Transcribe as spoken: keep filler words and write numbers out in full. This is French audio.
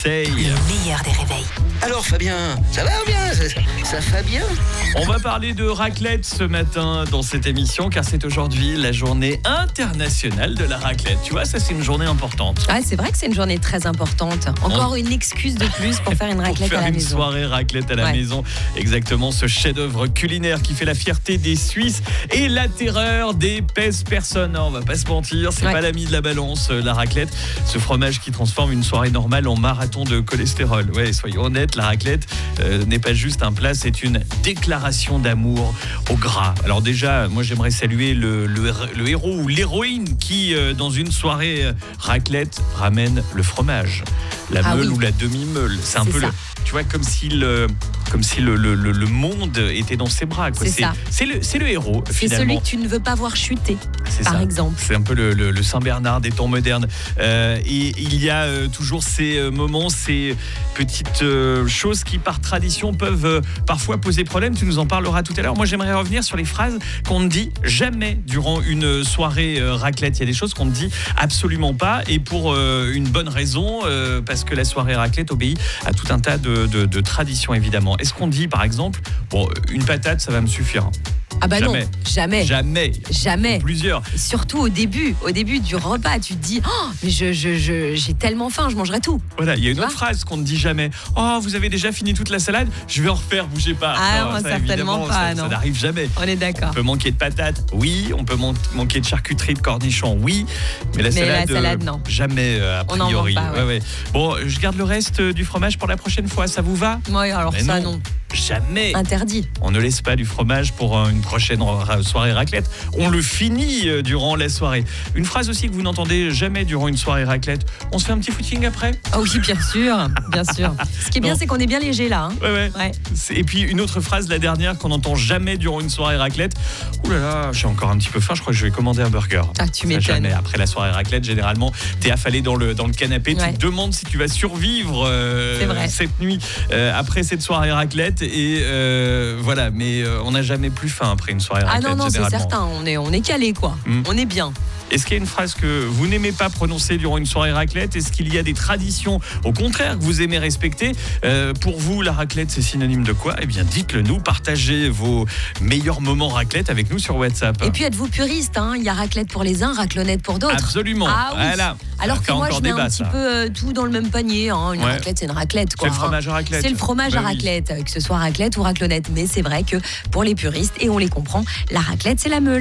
Le meilleur des réveils. Alors Fabien, ça va ou bien ça, ça va bien. On va parler de raclette ce matin dans cette émission car c'est aujourd'hui la journée internationale de la raclette. Tu vois, ça c'est une journée importante. Ah, c'est vrai que c'est une journée très importante. Encore On... une excuse de plus pour faire une raclette pour faire à la une maison. Une soirée raclette à la ouais. maison. Exactement, ce chef-d'œuvre culinaire qui fait la fierté des Suisses et la terreur des pèse-personnes. On va pas se mentir, c'est ouais. pas l'ami de la balance, la raclette. Ce fromage qui transforme une soirée normale en marathon de cholestérol. Ouais, soyons honnêtes, la raclette euh, n'est pas juste un plat, c'est une déclaration d'amour au gras. Alors déjà, moi j'aimerais saluer le, le, le héros ou l'héroïne qui, euh, dans une soirée euh, raclette, ramène le fromage. La ah meule oui. ou la demi-meule. C'est un c'est peu ça. le, tu vois, comme si le, comme si le, le, le, le monde était dans ses bras. Quoi. C'est, c'est, ça. c'est, le, c'est le héros, c'est finalement. celui que tu ne veux pas voir chuter, c'est par ça. exemple. C'est un peu le, le, le Saint-Bernard des temps modernes. Euh, et il y a euh, toujours ces euh, moments, ces petites euh, choses qui, par tradition, peuvent euh, parfois poser problème. Tu nous en parleras tout à l'heure. Moi, j'aimerais revenir sur les phrases qu'on ne dit jamais durant une soirée euh, raclette. Il y a des choses qu'on ne dit absolument pas. Et pour euh, une bonne raison, euh, parce que la soirée raclette obéit à tout un tas de, de, de traditions, évidemment. Est-ce qu'on dit, par exemple, bon, une patate, ça va me suffire. Ah bah jamais. non, jamais. Jamais. Jamais. Plusieurs. Et surtout au début, au début du repas, tu te dis oh, mais je, je, je, j'ai tellement faim, je mangerai tout. Voilà, il y a une tu autre vois phrase qu'on ne dit jamais. Oh, vous avez déjà fini toute la salade, je vais en refaire, bougez pas. Ah non, non, ça, certainement pas. Ça, non. ça n'arrive jamais. On est d'accord. On peut manquer de patates, oui. On peut man- manquer de charcuterie, de cornichons, oui. Mais la mais salade, la salade euh, non. Jamais, euh, a priori. On n'en manque pas, ouais. Ouais, ouais. Bon, je garde le reste du fromage pour la prochaine fois, ça vous va ? Oui, alors mais ça non. non. Jamais. Interdit. On ne laisse pas du fromage pour une prochaine soirée raclette. On le finit durant la soirée. Une phrase aussi que vous n'entendez jamais durant une soirée raclette. On se fait un petit footing après ? Ah oui, bien sûr, bien sûr. Ce qui est bien, non. c'est qu'on est bien léger là. Hein. Ouais, ouais. ouais. Et puis une autre phrase, la dernière, qu'on n'entend jamais durant une soirée raclette. Ouh là là, j'ai encore un petit peu faim. Je crois que je vais commander un burger. Ah, tu Ça, m'étonnes. Jamais. Après la soirée raclette, généralement, t'es affalé dans le dans le canapé. Ouais. Tu te demandes si tu vas survivre euh, cette nuit euh, après cette soirée raclette et euh, Euh, voilà, mais euh, on n'a jamais plus faim après une soirée raclette. Ah non, non, c'est certain, on est, on est calé quoi, mmh. on est bien. Est-ce qu'il y a une phrase que vous n'aimez pas prononcer durant une soirée raclette ? Est-ce qu'il y a des traditions, au contraire, que vous aimez respecter ? euh, Pour vous, la raclette, c'est synonyme de quoi ? Eh bien, dites-le nous, partagez vos meilleurs moments raclette avec nous sur WhatsApp. Et puis, êtes-vous puriste hein ? Il y a raclette pour les uns, raclonnette pour d'autres. Absolument, ah, oui. voilà. Alors que moi, je mets débat, un petit ça. peu euh, tout dans le même panier. Hein. Une ouais. raclette, c'est une raclette. Quoi, c'est le fromage hein. à raclette. C'est le fromage ben à raclette, oui. que ce soit raclette ou raclonnette. Mais c'est vrai que pour les puristes, et on les comprend, la raclette, c'est la meule.